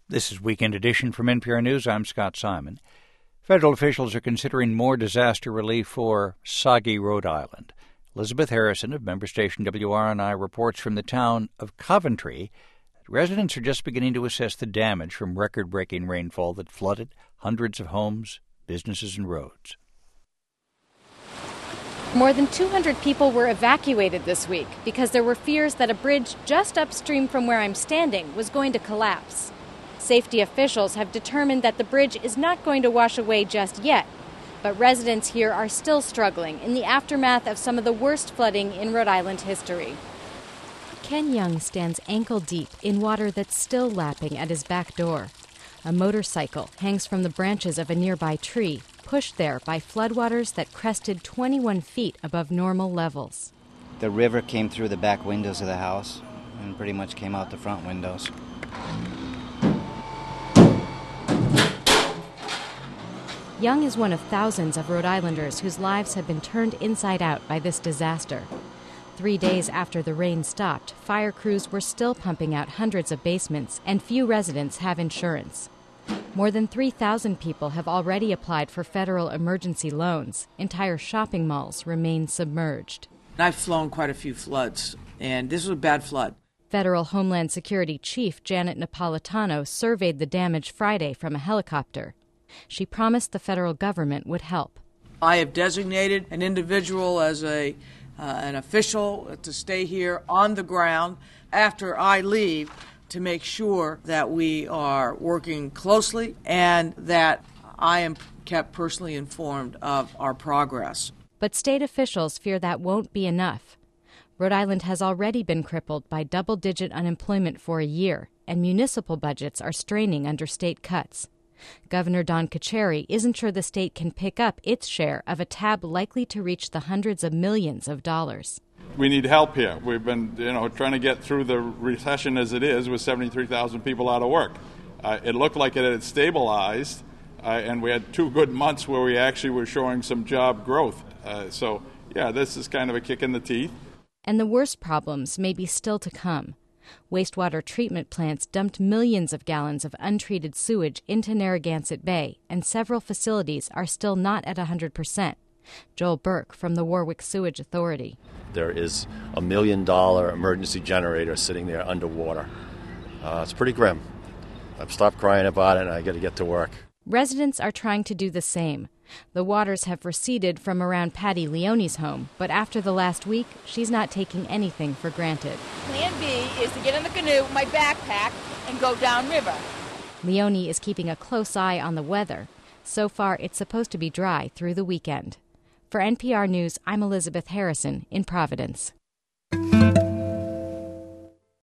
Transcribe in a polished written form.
This is Weekend Edition from NPR News. I'm Scott Simon. Federal officials are considering more disaster relief for soggy Rhode Island. Elizabeth Harrison of member station WRNI reports from the town of Coventry that residents are just beginning to assess the damage from record-breaking rainfall that flooded hundreds of homes, businesses, and roads. More than 200 people were evacuated this week because there were fears that a bridge just upstream from where I'm standing was going to collapse. Safety officials have determined that the bridge is not going to wash away just yet, but residents here are still struggling in the aftermath of some of the worst flooding in Rhode Island history. Ken Young stands ankle deep in water that's still lapping at his back door. A motorcycle hangs from the branches of a nearby tree, pushed there by floodwaters that crested 21 feet above normal levels. The river came through the back windows of the house and pretty much came out the front windows. Young is one of thousands of Rhode Islanders whose lives have been turned inside out by this disaster. 3 days after the rain stopped, fire crews were still pumping out hundreds of basements, and few residents have insurance. More than 3,000 people have already applied for federal emergency loans. Entire shopping malls remain submerged. I've flown quite a few floods, and this was a bad flood. Federal Homeland Security Chief Janet Napolitano surveyed the damage Friday from a helicopter. She promised the federal government would help. I have designated an individual as an official to stay here on the ground after I leave to make sure that we are working closely and that I am kept personally informed of our progress. But state officials fear that won't be enough. Rhode Island has already been crippled by double-digit unemployment for a year, and municipal budgets are straining under state cuts. Governor Don Carcieri isn't sure the state can pick up its share of a tab likely to reach the hundreds of millions of dollars. We need help here. We've been, trying to get through the recession as it is with 73,000 people out of work. It looked like it had stabilized, and we had 2 good months where we actually were showing some job growth. This is kind of a kick in the teeth. And the worst problems may be still to come. Wastewater treatment plants dumped millions of gallons of untreated sewage into Narragansett Bay, and several facilities are still not at 100%. Joel Burke from the Warwick Sewage Authority. There is a $1 million emergency generator sitting there underwater. It's pretty grim. I've stopped crying about it and I got to get to work. Residents are trying to do the same. The waters have receded from around Patty Leone's home, but after the last week, she's not taking anything for granted. Plan B is to get in the canoe with my backpack and go downriver. Leone is keeping a close eye on the weather. So far, it's supposed to be dry through the weekend. For NPR News, I'm Elizabeth Harrison in Providence.